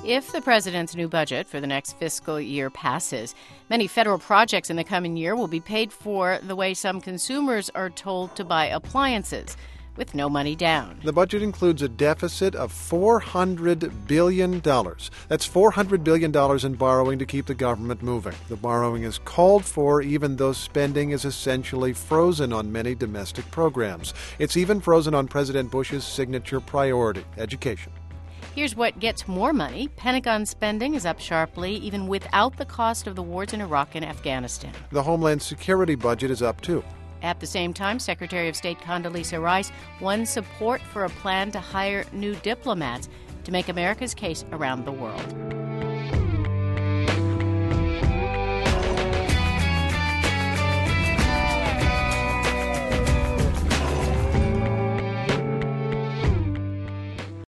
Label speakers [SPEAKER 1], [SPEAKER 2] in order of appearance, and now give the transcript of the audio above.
[SPEAKER 1] If the president's new budget for the next fiscal year passes, many federal projects in the coming year will be paid for the way some consumers are told to buy appliances, with no money down.
[SPEAKER 2] The budget includes a deficit of $400 billion. That's $400 billion in borrowing to keep the government moving. The borrowing is called for even though spending is essentially frozen on many domestic programs. It's even frozen on President Bush's signature priority, education.
[SPEAKER 1] Here's what gets more money. Pentagon spending is up sharply, even without the cost of the wars in Iraq and Afghanistan.
[SPEAKER 2] The Homeland Security budget is up, too.
[SPEAKER 1] At the same time, Secretary of State Condoleezza Rice won support for a plan to hire new diplomats to make America's case around the world.